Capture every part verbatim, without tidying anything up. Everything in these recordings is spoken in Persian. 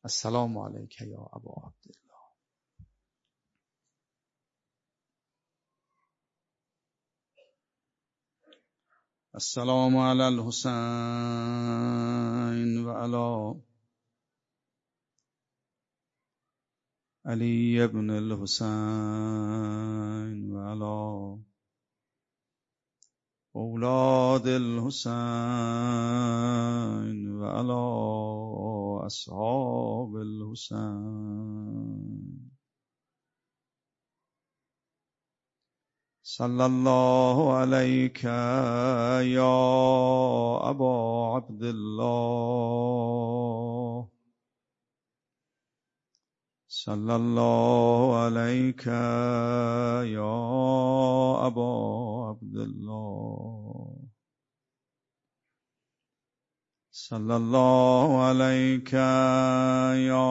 السلام علیک یا ابا عبدالله. السلام علی الحسین و علی علی ابن الحسین و علی اولاد الحسین و علی اصحاب الحسین. صلی الله علیک یا ابا عبدالله. صلی الله علیک یا ابا عبدالله. صلی الله علیک یا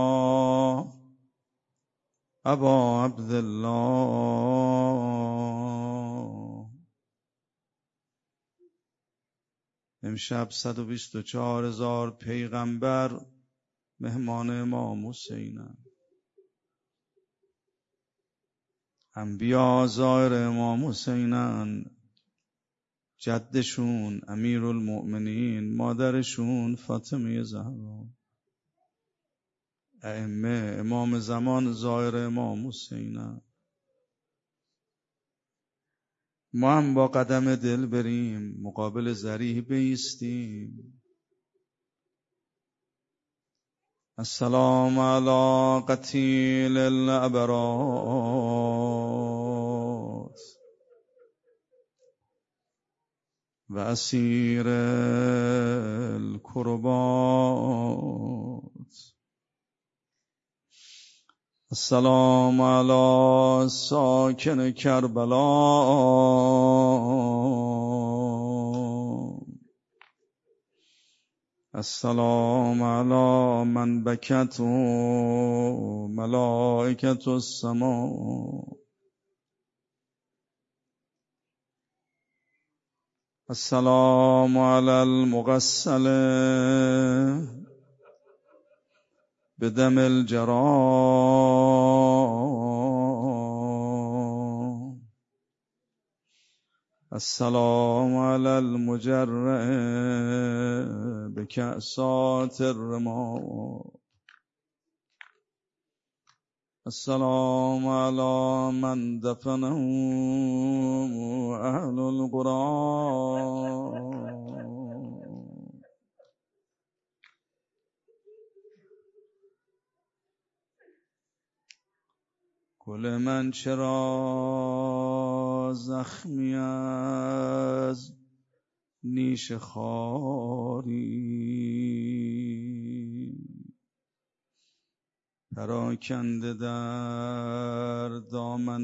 ابا عبدالله. امشب صد و بیست و چهار هزار پیغمبر مهمان امام حسینن. انبیا زائر امام حسینن. جدشون امیرالمؤمنین، مادرشون فاطمه زهرا. ائمه امام زمان زائر امام حسینن. ما هم با قدم دل بریم، مقابل ذریح بایستیم. السلام علی قتیل الابرار و اسیر الکربات. السلام علی ساکن کربلا. السلام علی من بکت ملائکة السماء. السلام علی المغسل بدم الجراح. السلام علی المجرع بکأسات الرماء. السلام علی من دفنه اهل القرآن. گل من چرا زخمی از نیش خاری، پراکنده در دامن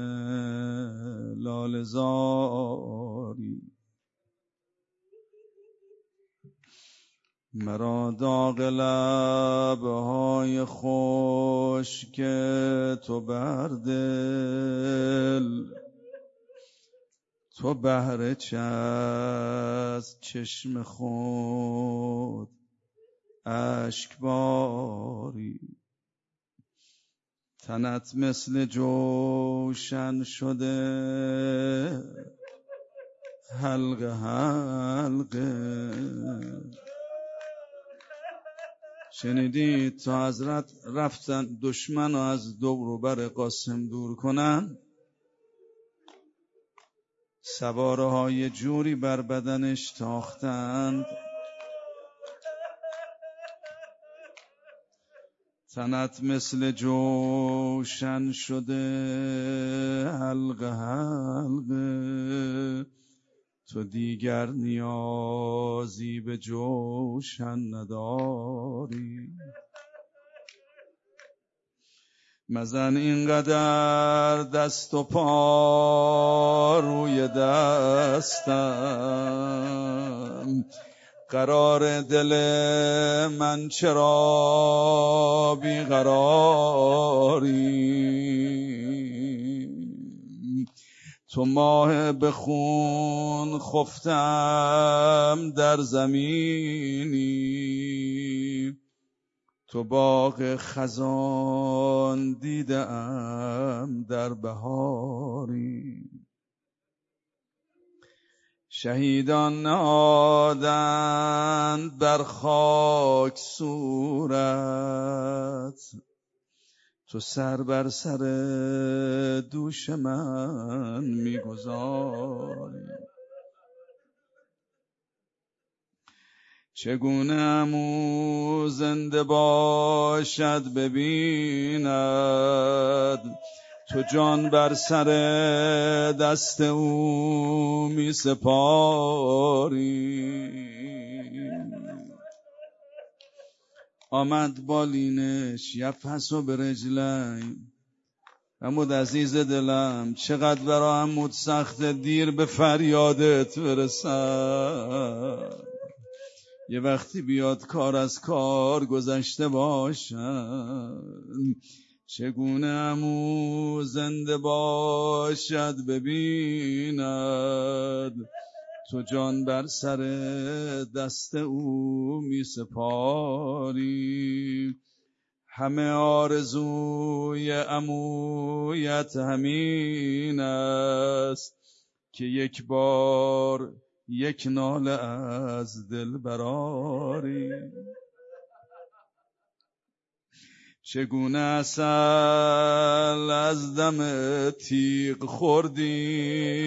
لاله زاری. مرا داغ لبهای خشک تو بر دل، تو بهر چه از چشم خود اشک باری. تنت مثل جوشن شده حلقه حلقه. شنیدید تا حضرت رفتن دشمن از دور و بر قاسم دور کنن، سواره های جوری بر بدنش تاختند. تنت مثل جوشن شده حلقه حلقه، تو دیگر نیازی به جوشن نداری. مزن اینقدر دست و پا روی دستم، قرار دل من چرا بیقراری. تو ماه به خون خفتم در زمینی، تو باغ خزان دیدم در بهاری، شهیدان نهادند بر خاک صورت، تو سر بر سر دوش من میگذاری. چگونه عمو زنده باشد ببیند، تو جان بر سر دست او می سپاری. آمد بالینش یفحص و برجلی، عمود عزیز دلم چقدر برا عمود سخت دیر به فریادت برسد. یه وقتی بیاد کار از کار گذشته باشد، چگونه عمو زنده باشد ببیند، تو جان بر سر دست او می سپاری. همه آرزوی عمویت همین است که یک بار یک ناله از دل براری. چگونه عسل از دم تیغ خوردی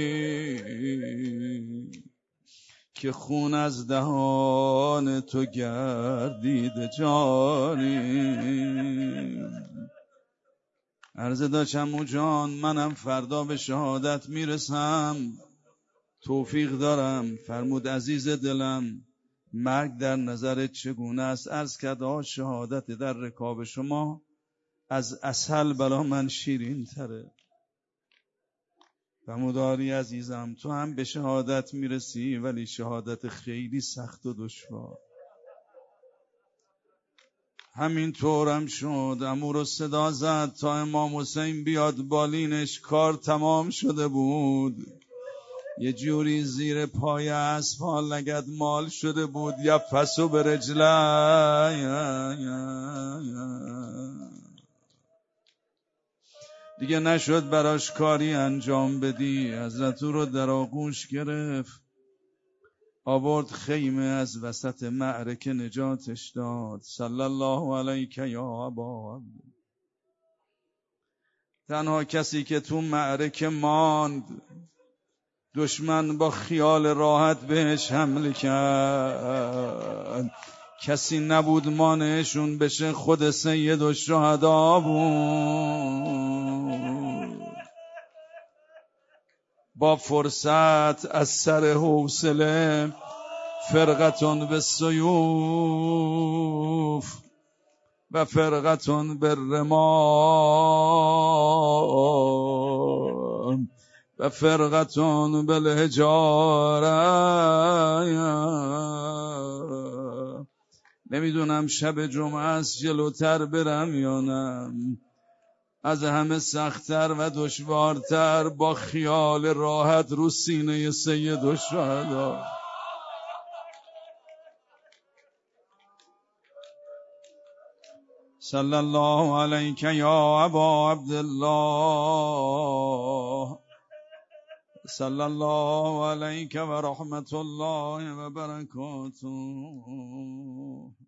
که خون از دهان تو گردیده جاری. عرض داشتم عمو جان منم فردا به شهادت میرسم، توفیق دارم. فرمود عزیز دلم مرگ در نظرت چگونه است؟ عرض کرد آه شهادت در رکاب شما از عسل بلا من شیرین تره. فرموداری عزیزم تو هم به شهادت میرسی ولی شهادت خیلی سخت و دشوار. همین طورم شد، عمو رو صدا زد تا امام حسین بیاد بالینش، کار تمام شده بود. یه جوری زیر پای اسفال لگد مال شده بود. یفحص به رجلی، دیگه نشد براش کاری انجام بدی. حضرت او رو در آغوش گرفت، آورد خیمه، از وسط معرکه نجاتش داد. صلی الله علیک یا ابا عبد. تنها کسی که تو معرکه ماند، دشمن با خیال راحت بهش حمله کرد، کسی نبود مانعشون بشه، خود سید الشهدا بود. با فرصت از سر حوصله فرقتون به سیوف و فرقتون به رمال و فرقتون به الحجاره. نمیدونم شب جمعه است جلوتر برم یا نه، از همه سخت‌تر و دشوارتر با خیال راحت رو سینه سید الشهدا. صلی الله علیک یا ابا عبدالله، صلی الله علیک و رحمت الله و برکاته.